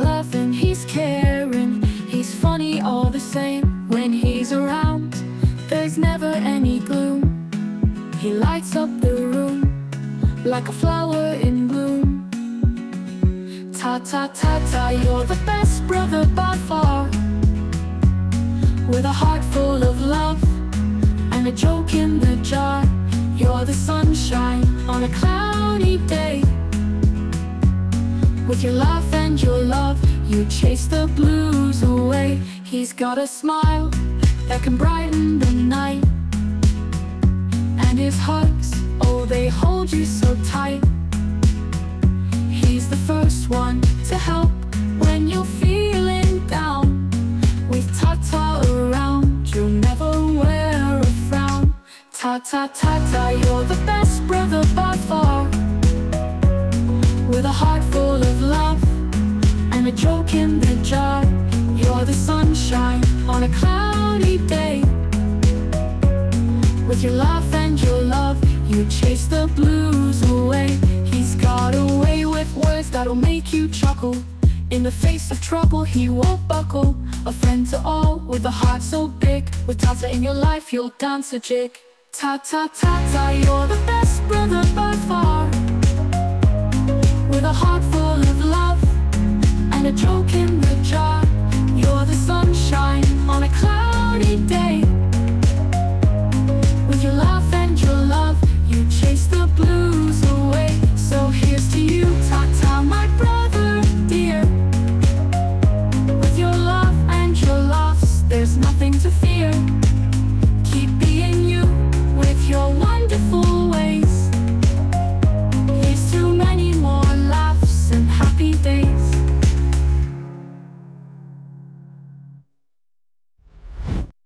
laughing, he's caring, he's funny all the same. When he's around, there's never any gloom. He lights up the room like a flower in bloom. Ta ta ta ta, you're the best brother by far. With a heart full of love and a joke in the jar. You're the sunshine on a cloudy day. With your laugh and your love, you chase the blues away. He's got a smile that can brighten the night, and his hugs, oh, they hold you so tight. He's the first one to help when you're feeling down. With Tata around, you'll never wear a frown. Ta ta ta ta, you're the best brother by far. With a heart full of love and a joke in the jar. You're the sunshine on a cloudy day. With your laugh and your love, you chase the blues away. He's got a way with words that'll make you chuckle. In the face of trouble, he won't buckle. A friend to all, with a heart so big. With Tata in your life, you'll dance a jig. Ta ta ta ta, you're the best brother by far. With a heart full of love and a joke in the jar. You're the sunshine on a cloudy day. With your laugh and your love, you chase the blues away. So here's to you, Tata, my brother dear. With your love and your laughs, there's nothing to fear.